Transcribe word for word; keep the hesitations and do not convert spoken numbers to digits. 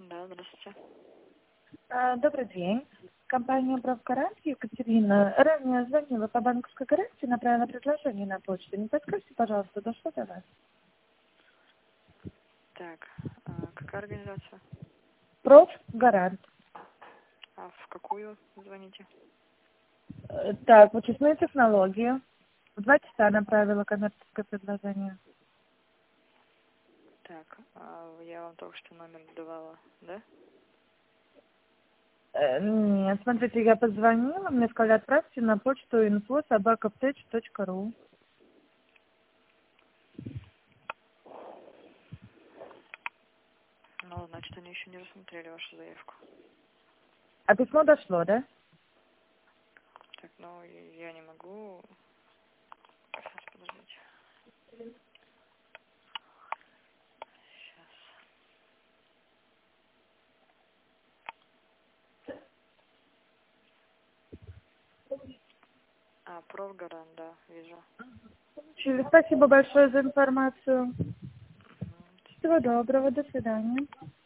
Да, здравствуйте. А, Добрый день. Компания «Правгарант» Екатерина. Ранее звонила по банковской гарантии, направила предложение на почту. Не подскажите, пожалуйста, дошло до вас? Так, а какая организация? «Правгарант». А в какую звоните? Э, Так, вычислительные технологии. В два часа направила коммерческое предложение. Так, а я вам только что номер давала, да? Э, Нет, смотрите, я позвонила, мне сказали, отправьте на почту инфо собака птеч точка ру. Ну, значит, они еще не рассмотрели вашу заявку. А письмо дошло, да? Так, ну, я не могу... Сейчас, подождите. Сейчас. А, Правгарант, да, вижу. Чили, спасибо большое за информацию. Мгм. Всего доброго, до свидания.